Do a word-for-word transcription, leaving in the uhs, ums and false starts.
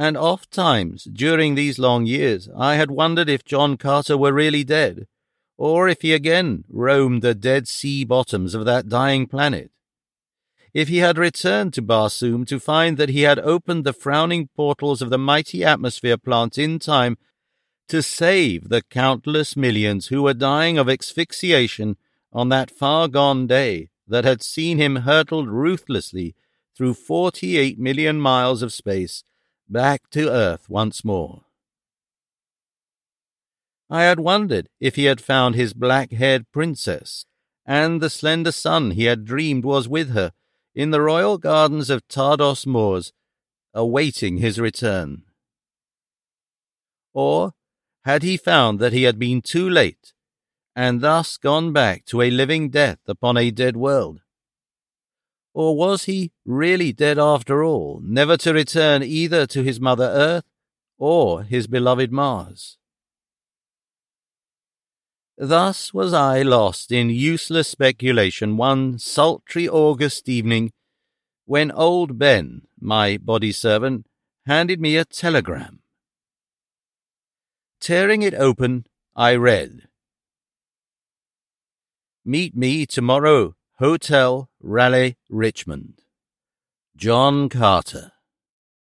and oft times during these long years I had wondered if John Carter were really dead, or if he again roamed the dead sea bottoms of that dying planet. If he had returned to Barsoom to find that he had opened the frowning portals of the mighty atmosphere plant in time to save the countless millions who were dying of asphyxiation on that far-gone day that had seen him hurtled ruthlessly through forty-eight million miles of space back to Earth once more. I had wondered if he had found his black-haired princess, and the slender son he had dreamed was with her in the royal gardens of Tardos Moors, awaiting his return. Or had he found that he had been too late, and thus gone back to a living death upon a dead world? Or was he really dead after all, never to return either to his mother Earth or his beloved Mars? Thus was I lost in useless speculation one sultry August evening, when old Ben, my body servant, handed me a telegram. Tearing it open, I read, "Meet me tomorrow, Hotel Raleigh, Richmond. John Carter."